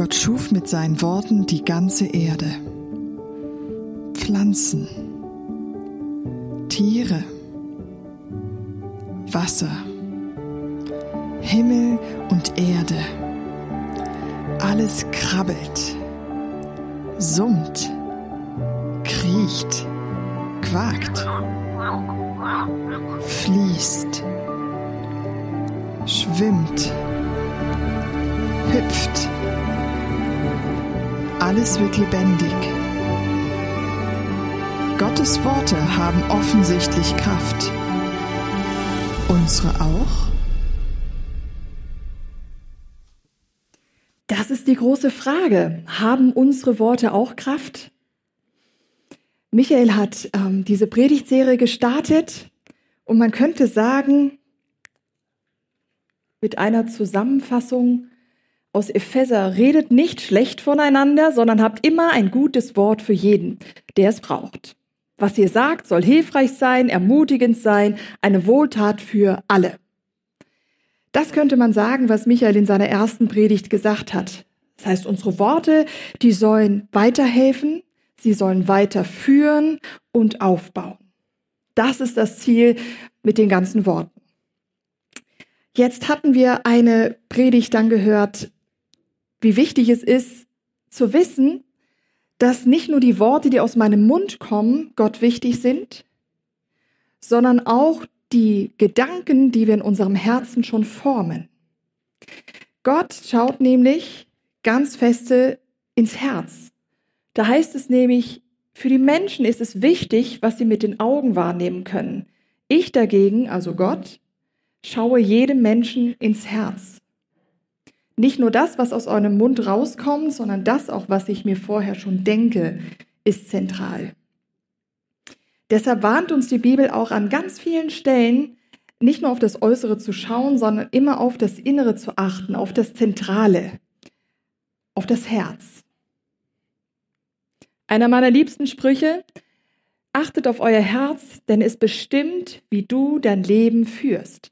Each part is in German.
Gott schuf mit seinen Worten die ganze Erde. Pflanzen, Tiere, Wasser, Himmel und Erde. Alles krabbelt, summt, kriecht, quakt, fließt, schwimmt, hüpft. Alles wird lebendig. Gottes Worte haben offensichtlich Kraft. Unsere auch? Das ist die große Frage. Haben unsere Worte auch Kraft? Michael hat diese Predigtserie gestartet und man könnte sagen, mit einer Zusammenfassung aus Epheser: Redet nicht schlecht voneinander, sondern habt immer ein gutes Wort für jeden, der es braucht. Was ihr sagt, soll hilfreich sein, ermutigend sein, eine Wohltat für alle. Das könnte man sagen, was Michael in seiner ersten Predigt gesagt hat. Das heißt, unsere Worte, die sollen weiterhelfen, sie sollen weiterführen und aufbauen. Das ist das Ziel mit den ganzen Worten. Jetzt hatten wir eine Predigt dann gehört, wie wichtig es ist, zu wissen, dass nicht nur die Worte, die aus meinem Mund kommen, Gott wichtig sind, sondern auch die Gedanken, die wir in unserem Herzen schon formen. Gott schaut nämlich ganz feste ins Herz. Da heißt es nämlich, für die Menschen ist es wichtig, was sie mit den Augen wahrnehmen können. Ich dagegen, also Gott, schaue jedem Menschen ins Herz. Nicht nur das, was aus eurem Mund rauskommt, sondern das auch, was ich mir vorher schon denke, ist zentral. Deshalb warnt uns die Bibel auch an ganz vielen Stellen, nicht nur auf das Äußere zu schauen, sondern immer auf das Innere zu achten, auf das Zentrale, auf das Herz. Einer meiner liebsten Sprüche: Achtet auf euer Herz, denn es bestimmt, wie du dein Leben führst.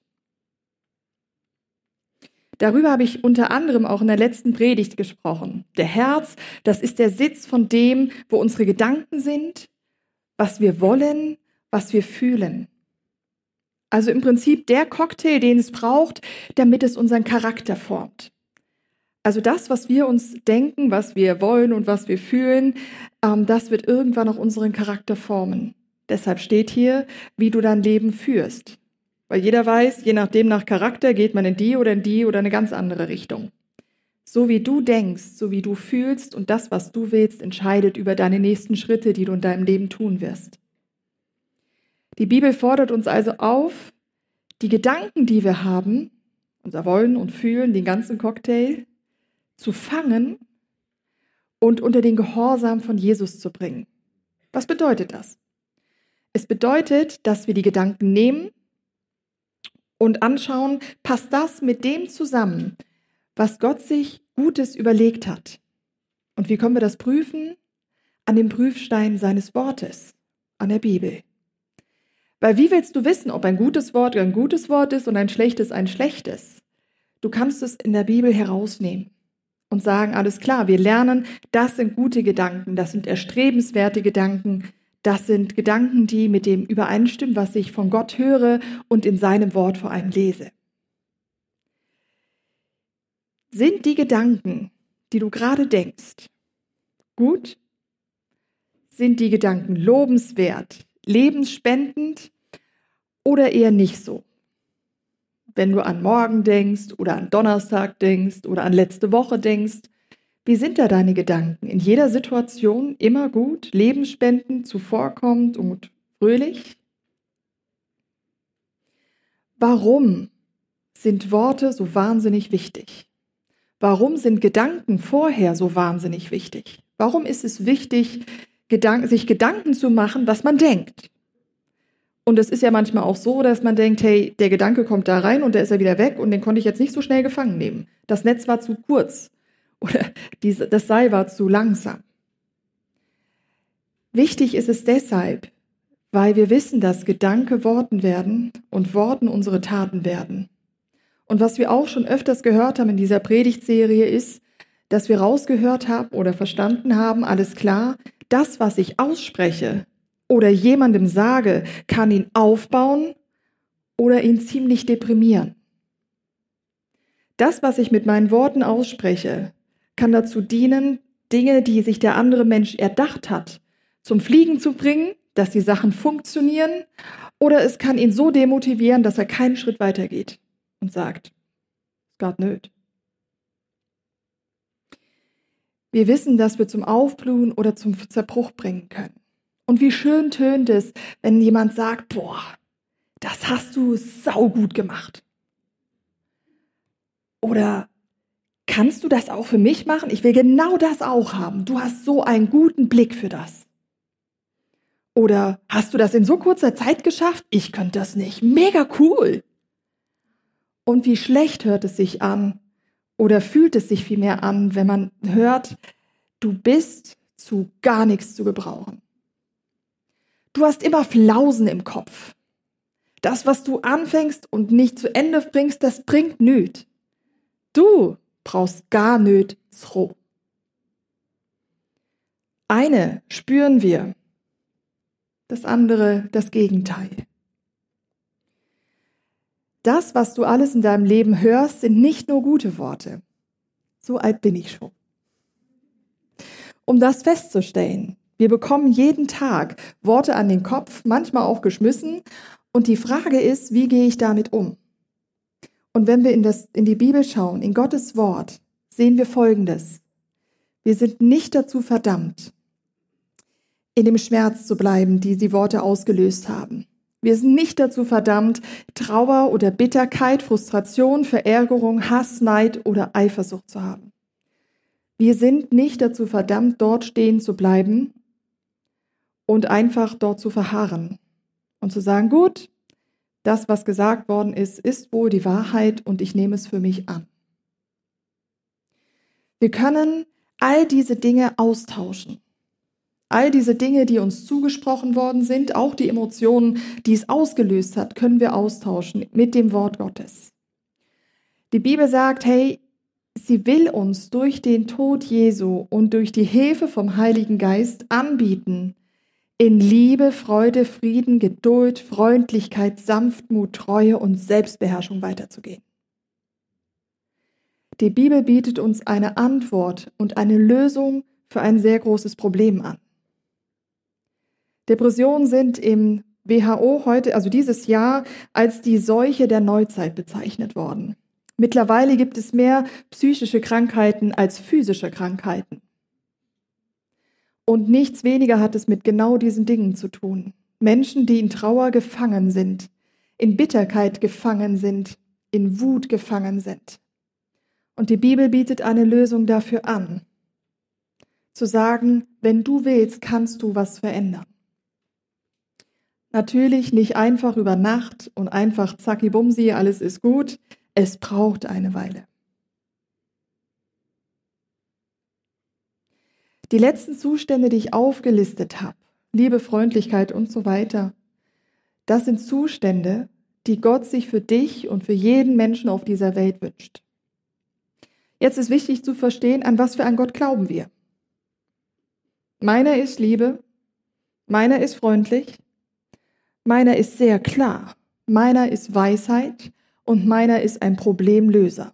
Darüber habe ich unter anderem auch in der letzten Predigt gesprochen. Der Herz, das ist der Sitz von dem, wo unsere Gedanken sind, was wir wollen, was wir fühlen. Also im Prinzip der Cocktail, den es braucht, damit es unseren Charakter formt. Also das, was wir uns denken, was wir wollen und was wir fühlen, das wird irgendwann auch unseren Charakter formen. Deshalb steht hier, wie du dein Leben führst. Weil jeder weiß, je nachdem nach Charakter geht man in die oder eine ganz andere Richtung. So wie du denkst, so wie du fühlst und das, was du willst, entscheidet über deine nächsten Schritte, die du in deinem Leben tun wirst. Die Bibel fordert uns also auf, die Gedanken, die wir haben, unser Wollen und Fühlen, den ganzen Cocktail, zu fangen und unter den Gehorsam von Jesus zu bringen. Was bedeutet das? Es bedeutet, dass wir die Gedanken nehmen und anschauen, passt das mit dem zusammen, was Gott sich Gutes überlegt hat. Und wie können wir das prüfen? An dem Prüfstein seines Wortes, an der Bibel. Weil wie willst du wissen, ob ein gutes Wort ist und ein schlechtes ein schlechtes? Du kannst es in der Bibel herausnehmen und sagen, alles klar, wir lernen, das sind gute Gedanken, das sind erstrebenswerte Gedanken, das sind Gedanken, die mit dem übereinstimmen, was ich von Gott höre und in seinem Wort vor allem lese. Sind die Gedanken, die du gerade denkst, gut? Sind die Gedanken lobenswert, lebensspendend oder eher nicht so? Wenn du an morgen denkst oder an Donnerstag denkst oder an letzte Woche denkst, wie sind da deine Gedanken? In jeder Situation immer gut, lebensspendend, zuvorkommend und fröhlich? Warum sind Worte so wahnsinnig wichtig? Warum sind Gedanken vorher so wahnsinnig wichtig? Warum ist es wichtig, sich Gedanken zu machen, was man denkt? Und es ist ja manchmal auch so, dass man denkt, hey, der Gedanke kommt da rein und der ist ja wieder weg und den konnte ich jetzt nicht so schnell gefangen nehmen. Das Netz war zu kurz. Oder das Seil war zu langsam. Wichtig ist es deshalb, weil wir wissen, dass Gedanke Worten werden und Worten unsere Taten werden. Und was wir auch schon öfters gehört haben in dieser Predigtserie ist, dass wir rausgehört haben oder verstanden haben, alles klar, das, was ich ausspreche oder jemandem sage, kann ihn aufbauen oder ihn ziemlich deprimieren. Das, was ich mit meinen Worten ausspreche, kann dazu dienen, Dinge, die sich der andere Mensch erdacht hat, zum Fliegen zu bringen, dass die Sachen funktionieren, oder es kann ihn so demotivieren, dass er keinen Schritt weitergeht und sagt, Gott nöt. Wir wissen, dass wir zum Aufblühen oder zum Zerbruch bringen können. Und wie schön tönt es, wenn jemand sagt, boah, das hast du saugut gemacht. Oder kannst du das auch für mich machen? Ich will genau das auch haben. Du hast so einen guten Blick für das. Oder hast du das in so kurzer Zeit geschafft? Ich könnte das nicht. Mega cool. Und wie schlecht hört es sich an oder fühlt es sich vielmehr an, wenn man hört, du bist zu gar nichts zu gebrauchen. Du hast immer Flausen im Kopf. Das, was du anfängst und nicht zu Ende bringst, das bringt nüt. Du brauchst gar nüt zro. Eine spüren wir, das andere das Gegenteil. Das, was du alles in deinem Leben hörst, sind nicht nur gute Worte. So alt bin ich schon. Um das festzustellen, wir bekommen jeden Tag Worte an den Kopf, manchmal auch geschmissen. Und die Frage ist, wie gehe ich damit um? Und wenn wir in die Bibel schauen, in Gottes Wort, sehen wir Folgendes. Wir sind nicht dazu verdammt, in dem Schmerz zu bleiben, die Worte ausgelöst haben. Wir sind nicht dazu verdammt, Trauer oder Bitterkeit, Frustration, Verärgerung, Hass, Neid oder Eifersucht zu haben. Wir sind nicht dazu verdammt, dort stehen zu bleiben und einfach dort zu verharren und zu sagen, gut, das, was gesagt worden ist, ist wohl die Wahrheit und ich nehme es für mich an. Wir können all diese Dinge austauschen. All diese Dinge, die uns zugesprochen worden sind, auch die Emotionen, die es ausgelöst hat, können wir austauschen mit dem Wort Gottes. Die Bibel sagt, hey, sie will uns durch den Tod Jesu und durch die Hilfe vom Heiligen Geist anbieten, in Liebe, Freude, Frieden, Geduld, Freundlichkeit, Sanftmut, Treue und Selbstbeherrschung weiterzugehen. Die Bibel bietet uns eine Antwort und eine Lösung für ein sehr großes Problem an. Depressionen sind im WHO heute, also dieses Jahr, als die Seuche der Neuzeit bezeichnet worden. Mittlerweile gibt es mehr psychische Krankheiten als physische Krankheiten. Und nichts weniger hat es mit genau diesen Dingen zu tun. Menschen, die in Trauer gefangen sind, in Bitterkeit gefangen sind, in Wut gefangen sind. Und die Bibel bietet eine Lösung dafür an. Zu sagen, wenn du willst, kannst du was verändern. Natürlich nicht einfach über Nacht und einfach zacki-bumsi, alles ist gut. Es braucht eine Weile. Die letzten Zustände, die ich aufgelistet habe, Liebe, Freundlichkeit und so weiter, das sind Zustände, die Gott sich für dich und für jeden Menschen auf dieser Welt wünscht. Jetzt ist wichtig zu verstehen, an was für einen Gott glauben wir. Meiner ist Liebe, meiner ist freundlich, meiner ist sehr klar, meiner ist Weisheit und meiner ist ein Problemlöser.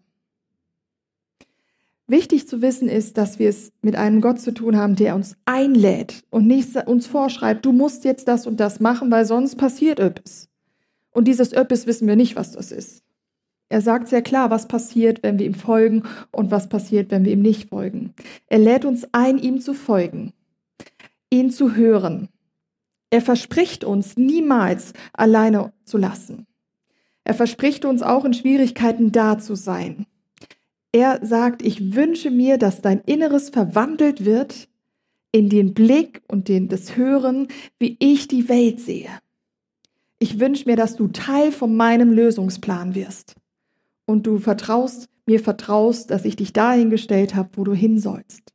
Wichtig zu wissen ist, dass wir es mit einem Gott zu tun haben, der uns einlädt und nicht uns vorschreibt, du musst jetzt das und das machen, weil sonst passiert etwas. Und dieses etwas wissen wir nicht, was das ist. Er sagt sehr klar, was passiert, wenn wir ihm folgen und was passiert, wenn wir ihm nicht folgen. Er lädt uns ein, ihm zu folgen, ihn zu hören. Er verspricht uns, niemals alleine zu lassen. Er verspricht uns auch in Schwierigkeiten da zu sein. Er sagt, ich wünsche mir, dass dein Inneres verwandelt wird in den Blick und das Hören, wie ich die Welt sehe. Ich wünsche mir, dass du Teil von meinem Lösungsplan wirst und du mir vertraust, dass ich dich dahin gestellt habe, wo du hin sollst.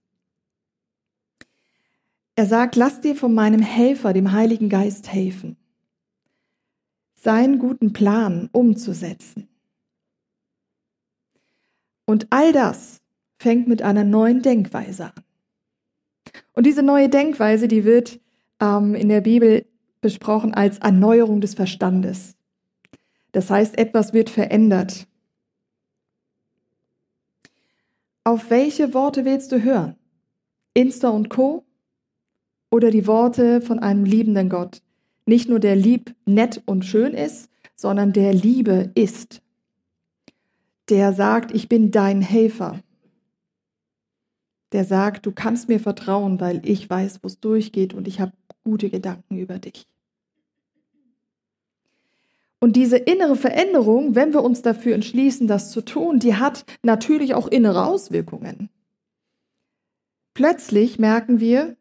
Er sagt, lass dir von meinem Helfer, dem Heiligen Geist, helfen, seinen guten Plan umzusetzen. Und all das fängt mit einer neuen Denkweise an. Und diese neue Denkweise, die wird in der Bibel besprochen als Erneuerung des Verstandes. Das heißt, etwas wird verändert. Auf welche Worte willst du hören? Insta und Co. oder die Worte von einem liebenden Gott? Nicht nur der lieb, nett und schön ist, sondern der Liebe ist. Der sagt, ich bin dein Helfer. Der sagt, du kannst mir vertrauen, weil ich weiß, wo es durchgeht und ich habe gute Gedanken über dich. Und diese innere Veränderung, wenn wir uns dafür entschließen, das zu tun, die hat natürlich auch innere Auswirkungen. Plötzlich merken wir,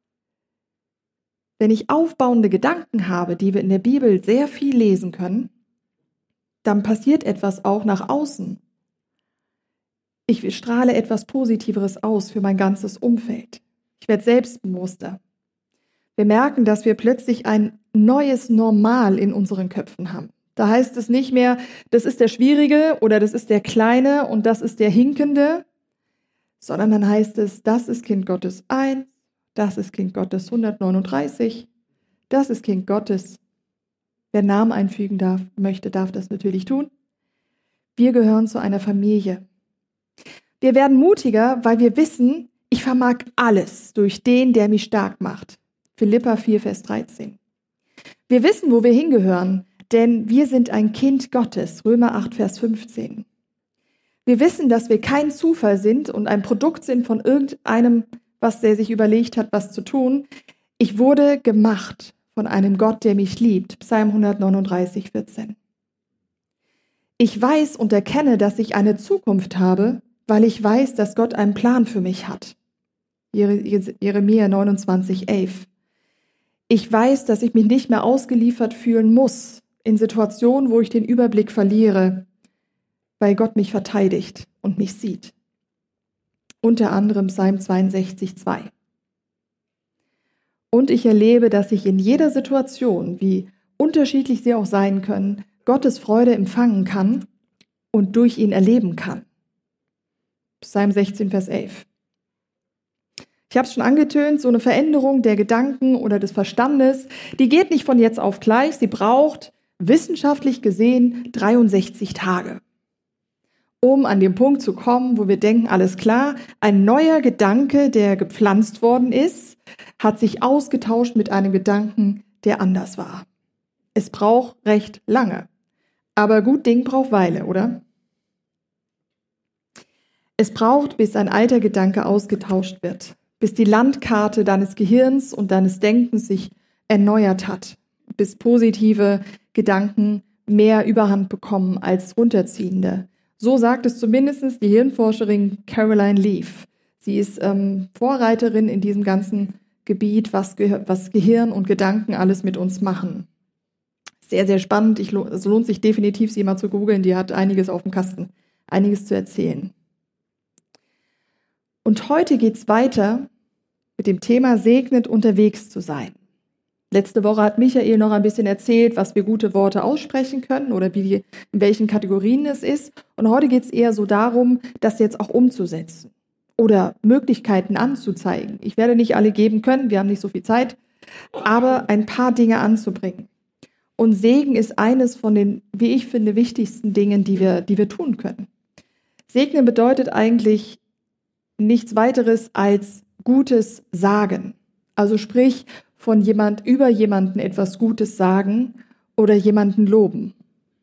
wenn ich aufbauende Gedanken habe, die wir in der Bibel sehr viel lesen können, dann passiert etwas auch nach außen. Ich strahle etwas Positiveres aus für mein ganzes Umfeld. Ich werde selbstbewusster. Wir merken, dass wir plötzlich ein neues Normal in unseren Köpfen haben. Da heißt es nicht mehr, das ist der Schwierige oder das ist der Kleine und das ist der Hinkende, sondern dann heißt es, das ist Kind Gottes 1, das ist Kind Gottes 139, das ist Kind Gottes. Wer Namen einfügen möchte, darf das natürlich tun. Wir gehören zu einer Familie. Wir werden mutiger, weil wir wissen, ich vermag alles durch den, der mich stark macht. Philipper 4, Vers 13. Wir wissen, wo wir hingehören, denn wir sind ein Kind Gottes. Römer 8, Vers 15. Wir wissen, dass wir kein Zufall sind und ein Produkt sind von irgendeinem, was der sich überlegt hat, was zu tun. Ich wurde gemacht von einem Gott, der mich liebt. Psalm 139, 14. Ich weiß und erkenne, dass ich eine Zukunft habe, weil ich weiß, dass Gott einen Plan für mich hat. Jeremia 29, 11. Ich weiß, dass ich mich nicht mehr ausgeliefert fühlen muss in Situationen, wo ich den Überblick verliere, weil Gott mich verteidigt und mich sieht. Unter anderem Psalm 62, 2. Und ich erlebe, dass ich in jeder Situation, wie unterschiedlich sie auch sein können, Gottes Freude empfangen kann und durch ihn erleben kann. Psalm 16, Vers 11. Ich habe es schon angetönt, so eine Veränderung der Gedanken oder des Verstandes, die geht nicht von jetzt auf gleich, sie braucht wissenschaftlich gesehen 63 Tage, um an den Punkt zu kommen, wo wir denken, alles klar, ein neuer Gedanke, der gepflanzt worden ist, hat sich ausgetauscht mit einem Gedanken, der anders war. Es braucht recht lange, aber gut Ding braucht Weile, oder? Es braucht, bis ein alter Gedanke ausgetauscht wird, bis die Landkarte deines Gehirns und deines Denkens sich erneuert hat, bis positive Gedanken mehr Überhand bekommen als runterziehende. So sagt es zumindest die Hirnforscherin Caroline Leaf. Sie ist Vorreiterin in diesem ganzen Gebiet, was Gehirn und Gedanken alles mit uns machen. Sehr, sehr spannend. Es lohnt sich definitiv, sie mal zu googeln. Die hat einiges auf dem Kasten, einiges zu erzählen. Und heute geht es weiter mit dem Thema segnet unterwegs zu sein. Letzte Woche hat Michael noch ein bisschen erzählt, was wir gute Worte aussprechen können oder in welchen Kategorien es ist. Und heute geht es eher so darum, das jetzt auch umzusetzen oder Möglichkeiten anzuzeigen. Ich werde nicht alle geben können, wir haben nicht so viel Zeit, aber ein paar Dinge anzubringen. Und Segen ist eines von den, wie ich finde, wichtigsten Dingen, die wir tun können. Segnen bedeutet eigentlich nichts weiteres als Gutes sagen. Also sprich, von über jemanden etwas Gutes sagen oder jemanden loben.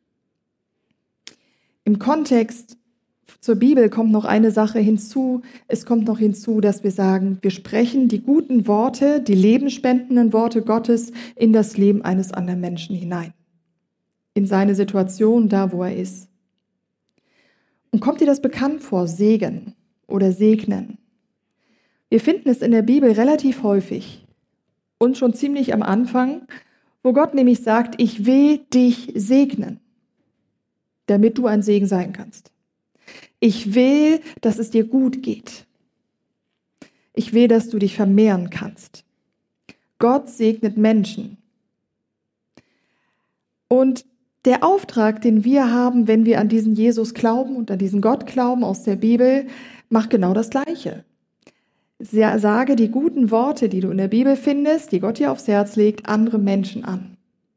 Im Kontext zur Bibel kommt noch eine Sache hinzu. Es kommt noch hinzu, dass wir sagen, wir sprechen die guten Worte, die lebenspendenden Worte Gottes in das Leben eines anderen Menschen hinein. In seine Situation, da wo er ist. Und kommt dir das bekannt vor, Segen oder segnen? Wir finden es in der Bibel relativ häufig und schon ziemlich am Anfang, wo Gott nämlich sagt, ich will dich segnen, damit du ein Segen sein kannst. Ich will, dass es dir gut geht. Ich will, dass du dich vermehren kannst. Gott segnet Menschen. Und der Auftrag, den wir haben, wenn wir an diesen Jesus glauben und an diesen Gott glauben aus der Bibel, macht genau das Gleiche. Sage die guten Worte, die du in der Bibel findest, die Gott dir aufs Herz legt, andere Menschen an.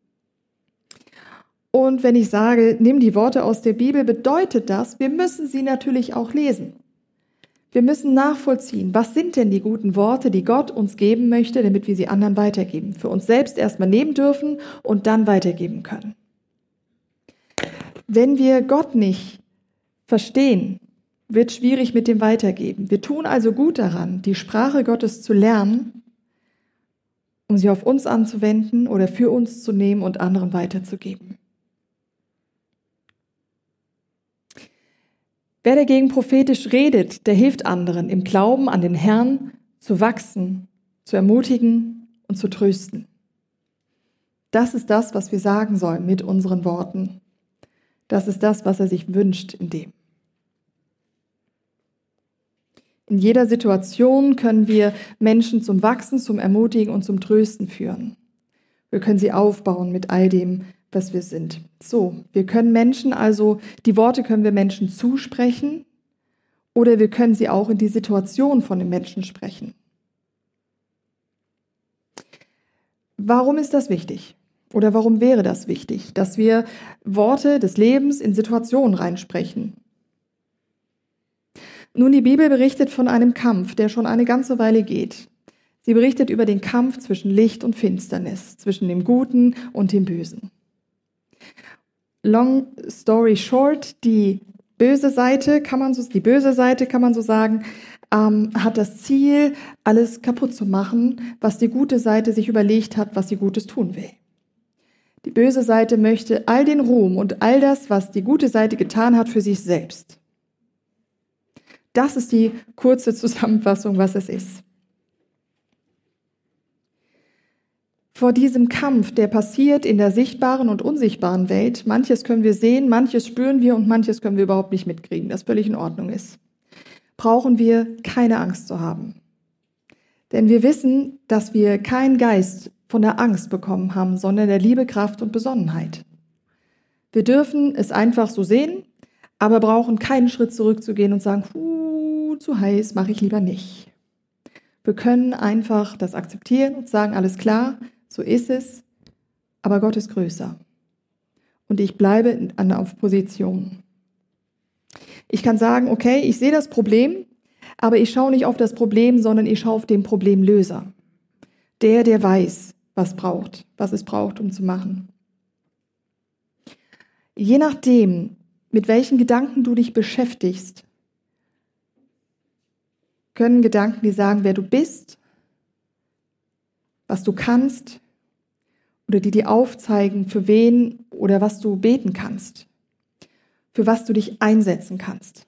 Und wenn ich sage, nimm die Worte aus der Bibel, bedeutet das, wir müssen sie natürlich auch lesen. Wir müssen nachvollziehen, was sind denn die guten Worte, die Gott uns geben möchte, damit wir sie anderen weitergeben. Für uns selbst erstmal nehmen dürfen und dann weitergeben können. Wenn wir Gott nicht verstehen, wird schwierig mit dem Weitergeben. Wir tun also gut daran, die Sprache Gottes zu lernen, um sie auf uns anzuwenden oder für uns zu nehmen und anderen weiterzugeben. Wer dagegen prophetisch redet, der hilft anderen im Glauben an den Herrn zu wachsen, zu ermutigen und zu trösten. Das ist das, was wir sagen sollen mit unseren Worten. Das ist das, was er sich wünscht in dem. In jeder Situation können wir Menschen zum Wachsen, zum Ermutigen und zum Trösten führen. Wir können sie aufbauen mit all dem, was wir sind. So, wir können Menschen also, die Worte können wir Menschen zusprechen oder wir können sie auch in die Situation von den Menschen sprechen. Warum ist das wichtig? Oder warum wäre das wichtig, dass wir Worte des Lebens in Situationen reinsprechen? Nun, die Bibel berichtet von einem Kampf, der schon eine ganze Weile geht. Sie berichtet über den Kampf zwischen Licht und Finsternis, zwischen dem Guten und dem Bösen. Long story short, die böse Seite, kann man so sagen, hat das Ziel, alles kaputt zu machen, was die gute Seite sich überlegt hat, was sie Gutes tun will. Die böse Seite möchte all den Ruhm und all das, was die gute Seite getan hat, für sich selbst. Das ist die kurze Zusammenfassung, was es ist. Vor diesem Kampf, der passiert in der sichtbaren und unsichtbaren Welt, manches können wir sehen, manches spüren wir und manches können wir überhaupt nicht mitkriegen, das völlig in Ordnung ist, brauchen wir keine Angst zu haben. Denn wir wissen, dass wir keinen Geist von der Angst bekommen haben, sondern der Liebe, Kraft und Besonnenheit. Wir dürfen es einfach so sehen, aber brauchen keinen Schritt zurückzugehen und sagen, zu heiß, mache ich lieber nicht. Wir können einfach das akzeptieren und sagen, alles klar, so ist es, aber Gott ist größer. Und ich bleibe auf Position. Ich kann sagen, okay, ich sehe das Problem, aber ich schaue nicht auf das Problem, sondern ich schaue auf den Problemlöser. Der weiß, was es braucht, um zu machen. Je nachdem, mit welchen Gedanken du dich beschäftigst, können Gedanken dir sagen, wer du bist, was du kannst oder die dir aufzeigen, für wen oder was du beten kannst, für was du dich einsetzen kannst.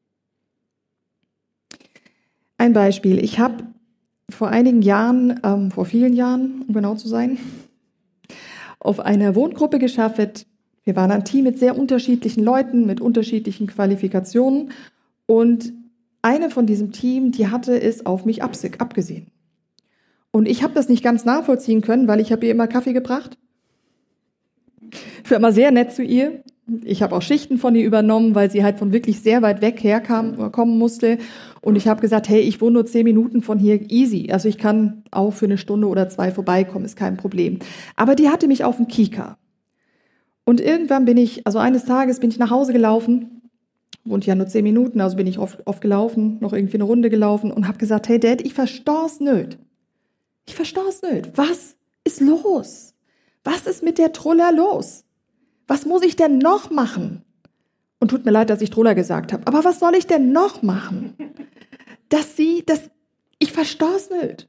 Ein Beispiel. Ich habe vor vielen Jahren, um genau zu sein, auf einer Wohngruppe gearbeitet. Wir waren ein Team mit sehr unterschiedlichen Leuten, mit unterschiedlichen Qualifikationen und eine von diesem Team, die hatte es auf mich abgesehen. Und ich habe das nicht ganz nachvollziehen können, weil ich habe ihr immer Kaffee gebracht. Ich war immer sehr nett zu ihr. Ich habe auch Schichten von ihr übernommen, weil sie halt von wirklich sehr weit weg kommen musste. Und ich habe gesagt, hey, ich wohne nur 10 Minuten von hier, easy. Also ich kann auch für 1 Stunde oder 2 vorbeikommen, ist kein Problem. Aber die hatte mich auf dem Kieker. Und irgendwann eines Tages bin ich nach Hause gelaufen, wohnt ja nur 10 Minuten, also bin ich oft gelaufen, noch irgendwie eine Runde gelaufen und habe gesagt, hey Dad, ich versteh's nicht. Was ist los? Was ist mit der Truller los? Was muss ich denn noch machen? Und tut mir leid, dass ich Truller gesagt habe, aber was soll ich denn noch machen? Ich versteh's nicht.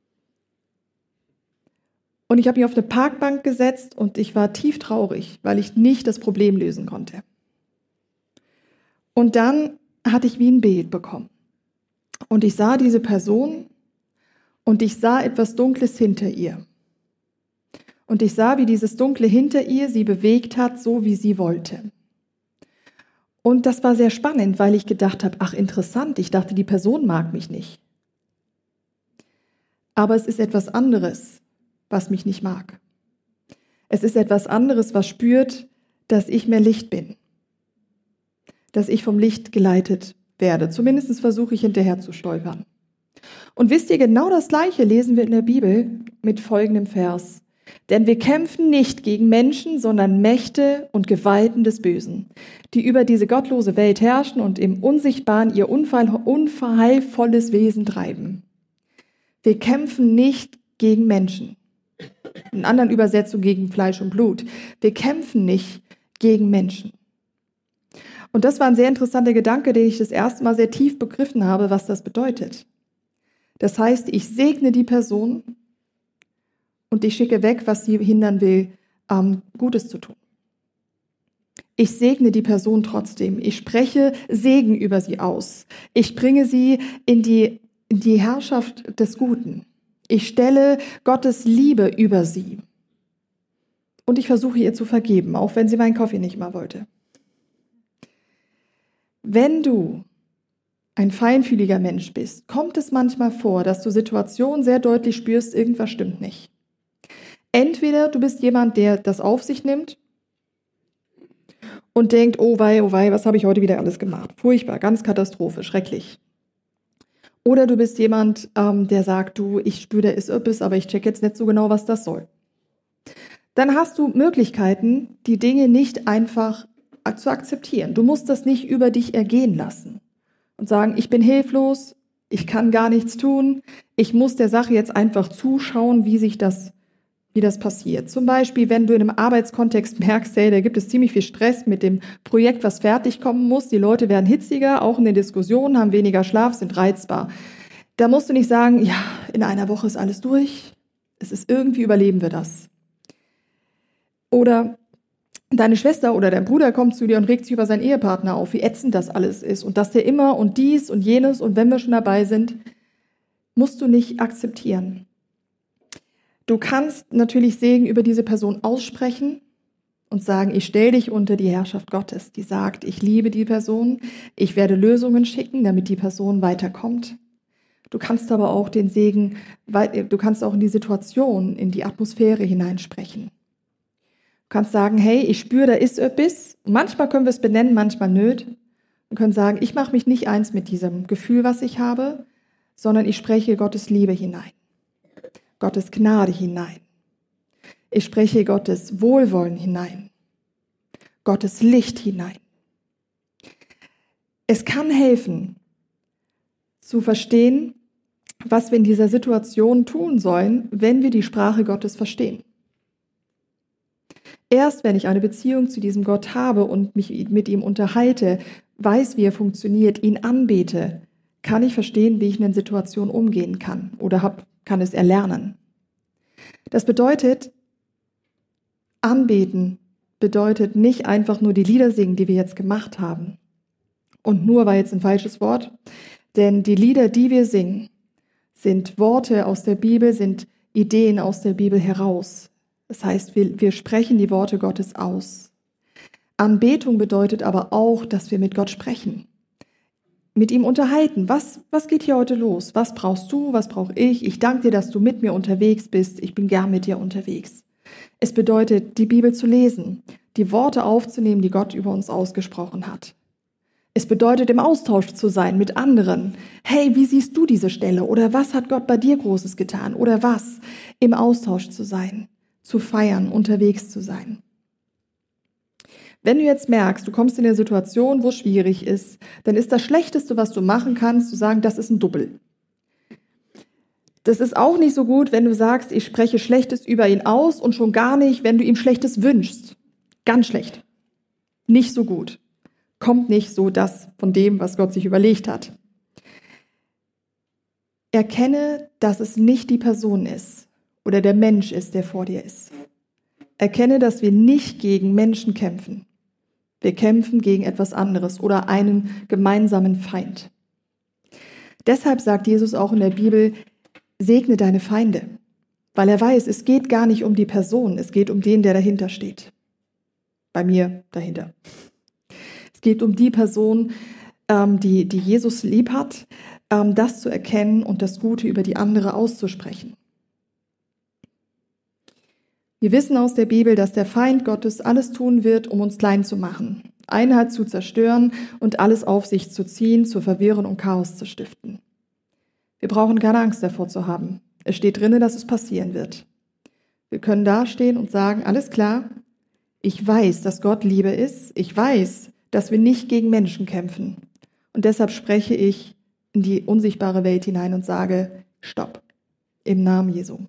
Und ich habe mich auf eine Parkbank gesetzt und ich war tief traurig, weil ich nicht das Problem lösen konnte. Und dann hatte ich wie ein Bild bekommen. Und ich sah diese Person und ich sah etwas Dunkles hinter ihr. Und ich sah, wie dieses Dunkle hinter ihr sie bewegt hat, so wie sie wollte. Und das war sehr spannend, weil ich gedacht habe, ach interessant, ich dachte, die Person mag mich nicht. Aber es ist etwas anderes, was mich nicht mag. Es ist etwas anderes, was spürt, dass ich mehr Licht bin, dass ich vom Licht geleitet werde. Zumindest versuche ich hinterher zu stolpern. Und wisst ihr, genau das Gleiche lesen wir in der Bibel mit folgendem Vers. Denn wir kämpfen nicht gegen Menschen, sondern Mächte und Gewalten des Bösen, die über diese gottlose Welt herrschen und im Unsichtbaren ihr unverheilvolles Wesen treiben. Wir kämpfen nicht gegen Menschen. In anderen Übersetzungen gegen Fleisch und Blut. Wir kämpfen nicht gegen Menschen. Und das war ein sehr interessanter Gedanke, den ich das erste Mal sehr tief begriffen habe, was das bedeutet. Das heißt, ich segne die Person und ich schicke weg, was sie hindern will, Gutes zu tun. Ich segne die Person trotzdem. Ich spreche Segen über sie aus. Ich bringe sie in die Herrschaft des Guten. Ich stelle Gottes Liebe über sie. Und ich versuche ihr zu vergeben, auch wenn sie meinen Kaffee nicht mal wollte. Wenn du ein feinfühliger Mensch bist, kommt es manchmal vor, dass du Situationen sehr deutlich spürst, irgendwas stimmt nicht. Entweder du bist jemand, der das auf sich nimmt und denkt, oh wei, was habe ich heute wieder alles gemacht? Furchtbar, ganz Katastrophe, schrecklich. Oder du bist jemand, der sagt, du, ich spüre, da ist etwas, aber ich check jetzt nicht so genau, was das soll. Dann hast du Möglichkeiten, die Dinge nicht einfach zu akzeptieren. Du musst das nicht über dich ergehen lassen und sagen, ich bin hilflos, ich kann gar nichts tun, ich muss der Sache jetzt einfach zuschauen, wie das passiert. Zum Beispiel, wenn du in einem Arbeitskontext merkst, hey, da gibt es ziemlich viel Stress mit dem Projekt, was fertig kommen muss, die Leute werden hitziger, auch in den Diskussionen, haben weniger Schlaf, sind reizbar. Da musst du nicht sagen, ja, in einer Woche ist alles durch, irgendwie überleben wir das. Oder deine Schwester oder dein Bruder kommt zu dir und regt sich über seinen Ehepartner auf, wie ätzend das alles ist und dass der immer und dies und jenes und wenn wir schon dabei sind, musst du nicht akzeptieren. Du kannst natürlich Segen über diese Person aussprechen und sagen, ich stelle dich unter die Herrschaft Gottes, die sagt, ich liebe die Person, ich werde Lösungen schicken, damit die Person weiterkommt. Du kannst aber auch den Segen, du kannst auch in die Situation, in die Atmosphäre hineinsprechen. Du kannst sagen, hey, ich spüre, da ist etwas. Manchmal können wir es benennen, manchmal nicht. Wir können sagen, ich mache mich nicht eins mit diesem Gefühl, was ich habe, sondern ich spreche Gottes Liebe hinein. Gottes Gnade hinein. Ich spreche Gottes Wohlwollen hinein. Gottes Licht hinein. Es kann helfen, zu verstehen, was wir in dieser Situation tun sollen, wenn wir die Sprache Gottes verstehen. Erst wenn ich eine Beziehung zu diesem Gott habe und mich mit ihm unterhalte, weiß, wie er funktioniert, ihn anbete, kann ich verstehen, wie ich in einer Situation umgehen kann oder kann es erlernen. Das bedeutet, anbeten bedeutet nicht einfach nur die Lieder singen, die wir jetzt gemacht haben. Und nur war jetzt ein falsches Wort, denn die Lieder, die wir singen, sind Worte aus der Bibel, sind Ideen aus der Bibel heraus. Das heißt, wir sprechen die Worte Gottes aus. Anbetung bedeutet aber auch, dass wir mit Gott sprechen. Mit ihm unterhalten. Was geht hier heute los? Was brauchst du? Was brauche ich? Ich danke dir, dass du mit mir unterwegs bist. Ich bin gern mit dir unterwegs. Es bedeutet, die Bibel zu lesen, die Worte aufzunehmen, die Gott über uns ausgesprochen hat. Es bedeutet, im Austausch zu sein mit anderen. Hey, wie siehst du diese Stelle? Oder was hat Gott bei dir Großes getan? Oder was? Im Austausch zu sein, zu feiern, unterwegs zu sein. Wenn du jetzt merkst, du kommst in eine Situation, wo es schwierig ist, dann ist das Schlechteste, was du machen kannst, zu sagen, das ist ein Double. Das ist auch nicht so gut, wenn du sagst, ich spreche Schlechtes über ihn aus und schon gar nicht, wenn du ihm Schlechtes wünschst. Ganz schlecht. Nicht so gut. Kommt nicht so das von dem, was Gott sich überlegt hat. Erkenne, dass es nicht die Person ist oder der Mensch ist, der vor dir ist. Erkenne, dass wir nicht gegen Menschen kämpfen. Wir kämpfen gegen etwas anderes oder einen gemeinsamen Feind. Deshalb sagt Jesus auch in der Bibel, segne deine Feinde, weil er weiß, es geht gar nicht um die Person, es geht um den, der dahinter steht. Bei mir dahinter. Es geht um die Person, die Jesus lieb hat, das zu erkennen und das Gute über die andere auszusprechen. Wir wissen aus der Bibel, dass der Feind Gottes alles tun wird, um uns klein zu machen, Einheit zu zerstören und alles auf sich zu ziehen, zu verwirren und Chaos zu stiften. Wir brauchen keine Angst davor zu haben. Es steht drin, dass es passieren wird. Wir können dastehen und sagen, alles klar, ich weiß, dass Gott Liebe ist. Ich weiß, dass wir nicht gegen Menschen kämpfen. Und deshalb spreche ich in die unsichtbare Welt hinein und sage, Stopp, im Namen Jesu.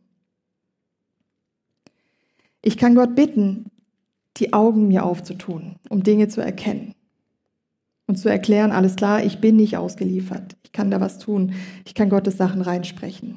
Ich kann Gott bitten, die Augen mir aufzutun, um Dinge zu erkennen und zu erklären, alles klar, ich bin nicht ausgeliefert. Ich kann da was tun. Ich kann Gottes Sachen reinsprechen.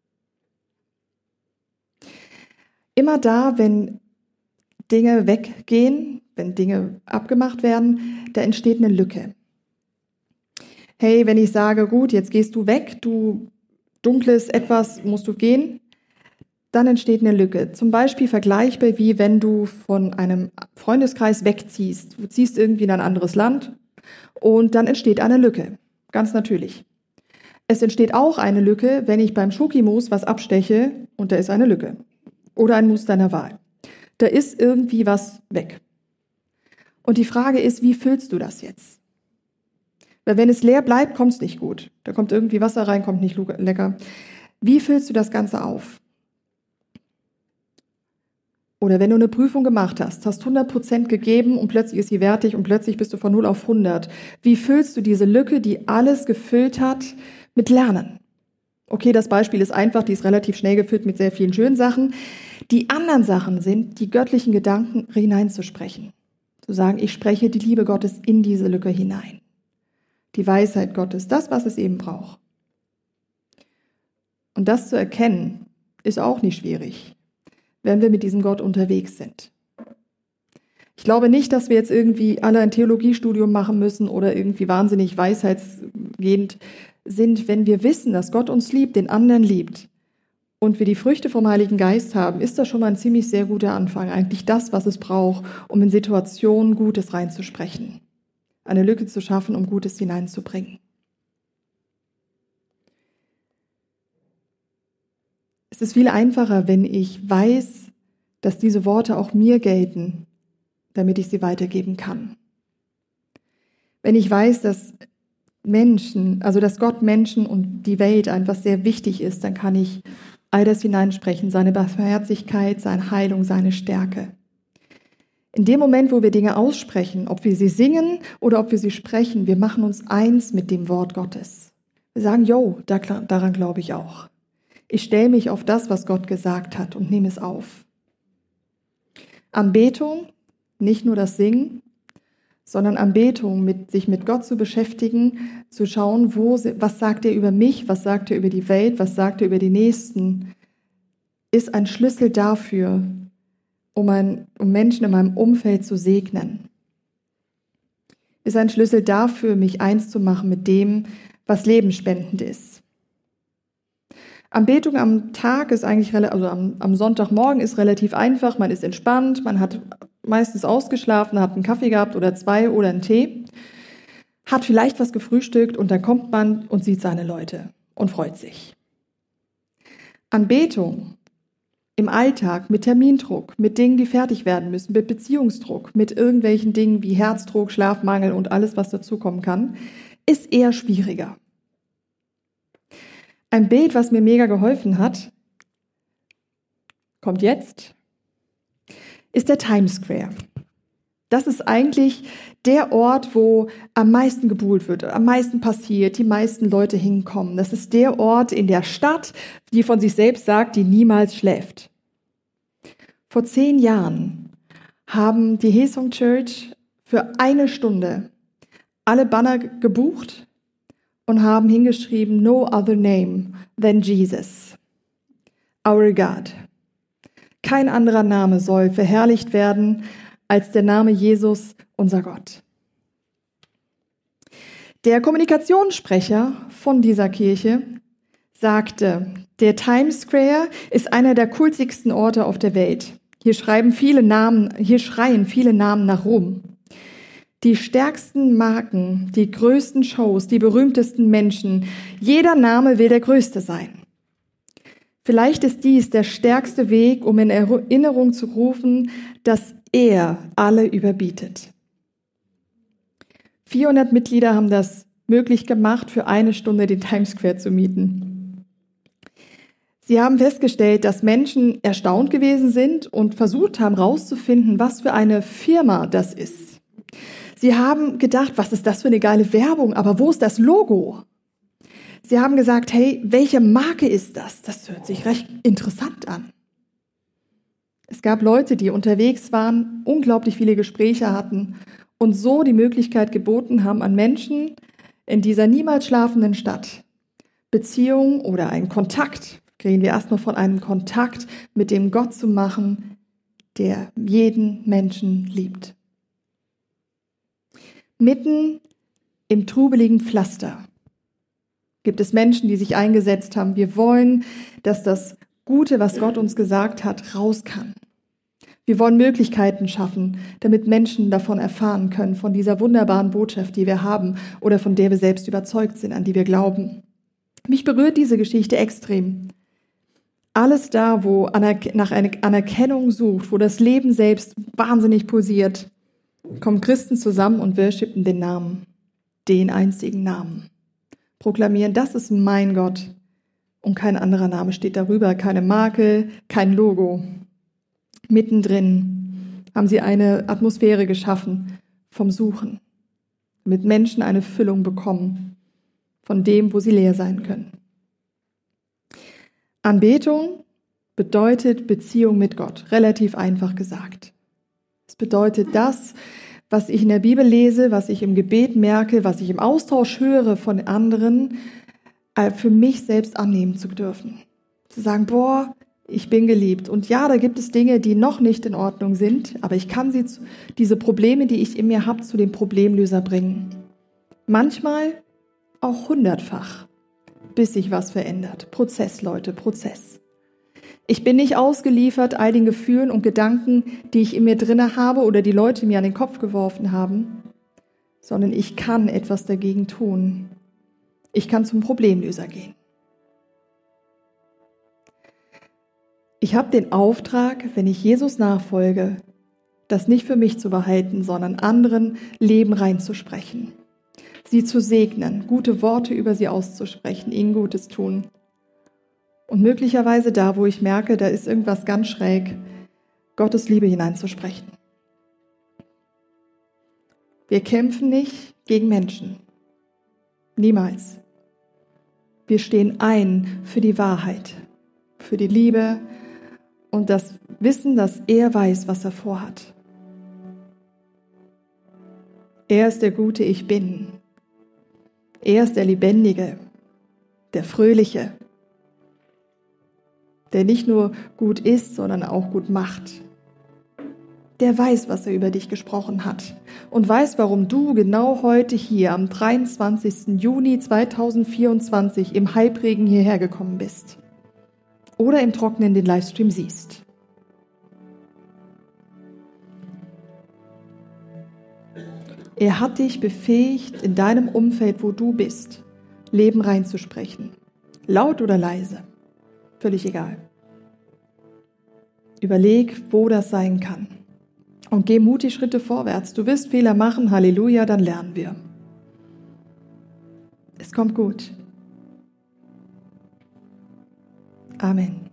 Immer da, wenn Dinge weggehen, wenn Dinge abgemacht werden, da entsteht eine Lücke. Hey, wenn ich sage, gut, jetzt gehst du weg, du dunkles Etwas, musst du gehen, dann entsteht eine Lücke. Zum Beispiel vergleichbar wie wenn du von einem Freundeskreis wegziehst. Du ziehst irgendwie in ein anderes Land und dann entsteht eine Lücke. Ganz natürlich. Es entsteht auch eine Lücke, wenn ich beim Schokimus was absteche und da ist eine Lücke. Oder ein Mus deiner Wahl. Da ist irgendwie was weg. Und die Frage ist, wie füllst du das jetzt? Weil wenn es leer bleibt, kommt es nicht gut. Da kommt irgendwie Wasser rein, kommt nicht lecker. Wie füllst du das Ganze auf? Oder wenn du eine Prüfung gemacht hast, hast 100% gegeben und plötzlich ist sie wertig und plötzlich bist du von 0 auf 100. Wie füllst du diese Lücke, die alles gefüllt hat, mit Lernen? Okay, das Beispiel ist einfach, die ist relativ schnell gefüllt mit sehr vielen schönen Sachen. Die anderen Sachen sind, die göttlichen Gedanken hineinzusprechen. Zu sagen, ich spreche die Liebe Gottes in diese Lücke hinein. Die Weisheit Gottes, das, was es eben braucht. Und das zu erkennen, ist auch nicht schwierig, wenn wir mit diesem Gott unterwegs sind. Ich glaube nicht, dass wir jetzt irgendwie alle ein Theologiestudium machen müssen oder irgendwie wahnsinnig weisheitsgehend sind. Wenn wir wissen, dass Gott uns liebt, den anderen liebt und wir die Früchte vom Heiligen Geist haben, ist das schon mal ein ziemlich sehr guter Anfang. Eigentlich das, was es braucht, um in Situationen Gutes reinzusprechen. Eine Lücke zu schaffen, um Gutes hineinzubringen. Es ist viel einfacher, wenn ich weiß, dass diese Worte auch mir gelten, damit ich sie weitergeben kann. Wenn ich weiß, dass dass Gott Menschen und die Welt einfach sehr wichtig ist, dann kann ich all das hineinsprechen, seine Barmherzigkeit, seine Heilung, seine Stärke. In dem Moment, wo wir Dinge aussprechen, ob wir sie singen oder ob wir sie sprechen, wir machen uns eins mit dem Wort Gottes. Wir sagen, daran glaube ich auch. Ich stelle mich auf das, was Gott gesagt hat und nehme es auf. Anbetung, nicht nur das Singen, sondern Anbetung, sich mit Gott zu beschäftigen, zu schauen, was sagt er über mich, was sagt er über die Welt, was sagt er über die Nächsten, ist ein Schlüssel dafür, um Menschen in meinem Umfeld zu segnen. Ist ein Schlüssel dafür, mich eins zu machen mit dem, was lebensspendend ist. Anbetung am Tag ist eigentlich, am Sonntagmorgen ist relativ einfach, man ist entspannt, man hat meistens ausgeschlafen, hat einen Kaffee gehabt oder 2 oder einen Tee, hat vielleicht was gefrühstückt und dann kommt man und sieht seine Leute und freut sich. Anbetung im Alltag mit Termindruck, mit Dingen, die fertig werden müssen, mit Beziehungsdruck, mit irgendwelchen Dingen wie Herzdruck, Schlafmangel und alles, was dazukommen kann, ist eher schwieriger. Ein Bild, was mir mega geholfen hat, kommt jetzt, ist der Times Square. Das ist eigentlich der Ort, wo am meisten gebuhlt wird, am meisten passiert, die meisten Leute hinkommen. Das ist der Ort in der Stadt, die von sich selbst sagt, die niemals schläft. Vor 10 Jahren haben die Hillsong Church für 1 Stunde alle Banner gebucht und haben hingeschrieben, no other name than Jesus, our God. Kein anderer Name soll verherrlicht werden als der Name Jesus, unser Gott. Der Kommunikationssprecher von dieser Kirche sagte, der Times Square ist einer der kultigsten Orte auf der Welt. Hier schreien viele Namen nach Ruhm. Die stärksten Marken, die größten Shows, die berühmtesten Menschen. Jeder Name will der Größte sein. Vielleicht ist dies der stärkste Weg, um in Erinnerung zu rufen, dass er alle überbietet. 400 Mitglieder haben das möglich gemacht, für 1 Stunde den Times Square zu mieten. Sie haben festgestellt, dass Menschen erstaunt gewesen sind und versucht haben, herauszufinden, was für eine Firma das ist. Sie haben gedacht, was ist das für eine geile Werbung, aber wo ist das Logo? Sie haben gesagt, hey, welche Marke ist das? Das hört sich recht interessant an. Es gab Leute, die unterwegs waren, unglaublich viele Gespräche hatten und so die Möglichkeit geboten haben an Menschen in dieser niemals schlafenden Stadt, Beziehung oder einen Kontakt, reden wir erst noch von einem Kontakt mit dem Gott zu machen, der jeden Menschen liebt. Mitten im trubeligen Pflaster gibt es Menschen, die sich eingesetzt haben. Wir wollen, dass das Gute, was Gott uns gesagt hat, raus kann. Wir wollen Möglichkeiten schaffen, damit Menschen davon erfahren können, von dieser wunderbaren Botschaft, die wir haben oder von der wir selbst überzeugt sind, an die wir glauben. Mich berührt diese Geschichte extrem. Alles da, wo nach einer Anerkennung sucht, wo das Leben selbst wahnsinnig pulsiert, kommen Christen zusammen und worshipen den Namen, den einzigen Namen. Proklamieren, das ist mein Gott und kein anderer Name steht darüber, keine Marke, kein Logo. Mittendrin haben sie eine Atmosphäre geschaffen vom Suchen, damit Menschen eine Füllung bekommen von dem, wo sie leer sein können. Anbetung bedeutet Beziehung mit Gott, relativ einfach gesagt. Es bedeutet das, was ich in der Bibel lese, was ich im Gebet merke, was ich im Austausch höre von anderen, für mich selbst annehmen zu dürfen. Zu sagen, boah, ich bin geliebt. Und ja, da gibt es Dinge, die noch nicht in Ordnung sind, aber ich kann diese Probleme, die ich in mir habe, zu dem Problemlöser bringen. Manchmal auch 100-fach, bis sich was verändert. Prozess, Leute, Prozess. Ich bin nicht ausgeliefert all den Gefühlen und Gedanken, die ich in mir drinne habe oder die Leute mir an den Kopf geworfen haben, sondern ich kann etwas dagegen tun. Ich kann zum Problemlöser gehen. Ich habe den Auftrag, wenn ich Jesus nachfolge, das nicht für mich zu behalten, sondern anderen Leben reinzusprechen, sie zu segnen, gute Worte über sie auszusprechen, ihnen Gutes tun. Und möglicherweise da, wo ich merke, da ist irgendwas ganz schräg, Gottes Liebe hineinzusprechen. Wir kämpfen nicht gegen Menschen. Niemals. Wir stehen ein für die Wahrheit, für die Liebe und das Wissen, dass er weiß, was er vorhat. Er ist der gute Ich Bin. Er ist der Lebendige, der Fröhliche, der nicht nur gut ist, sondern auch gut macht. Der weiß, was er über dich gesprochen hat und weiß, warum du genau heute hier am 23. Juni 2024 im Halbregen hierher gekommen bist oder im Trockenen den Livestream siehst. Er hat dich befähigt, in deinem Umfeld, wo du bist, Leben reinzusprechen. Laut oder leise. Völlig egal. Überleg, wo das sein kann. Und geh mutig Schritte vorwärts. Du wirst Fehler machen, Halleluja, dann lernen wir. Es kommt gut. Amen.